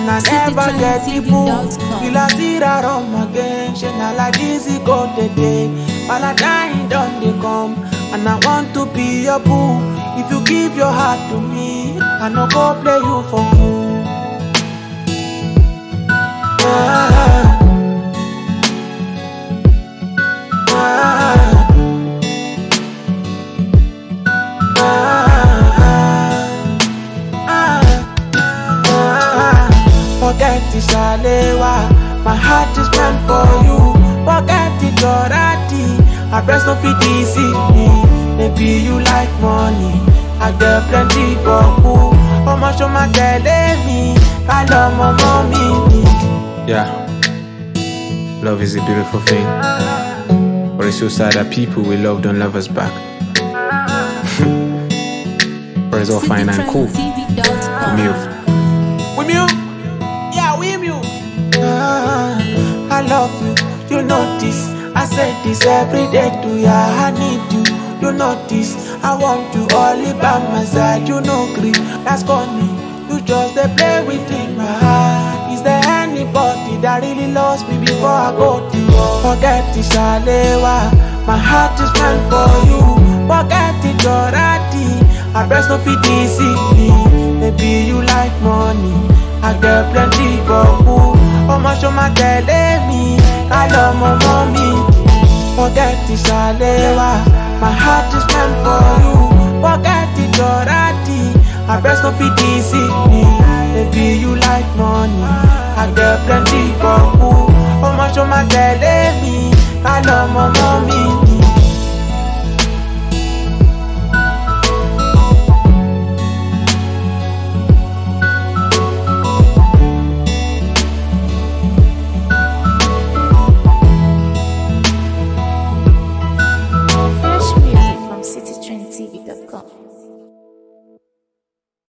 and I never get the boo. You like see that rum again, she not like this it go the day. Valentine done they come, and I want to be your boo. If you give your heart to me, I no go play you for fool. Forget the Shalewa, my heart is meant for you. Forget the Dorati, I press no fit deceive me. Maybe you like money, I get plenty boku. How much of my telling me, I love my mommy. Yeah, love is a beautiful thing, but it's so sad that people we love don't love us back. But it's all fine and cool. We move. Yeah, we move. I love you, you know this. I say this every day to ya. I need you, you know this. I want you all by my side. You know green, that's funny. You just they play within my heart. Is there anybody that really loves me before I go to war? Forget the Shalewa, my heart is meant for you. Forget the Dorati, I press no fit deceive me. Maybe you like money, I get plenty boku. How much of my telling me, I love my mommy. Forget the Shalewa, my heart is meant for you. Forget the Dorati, I press no fit deceive me. Maybe you like money, I get plenty boku.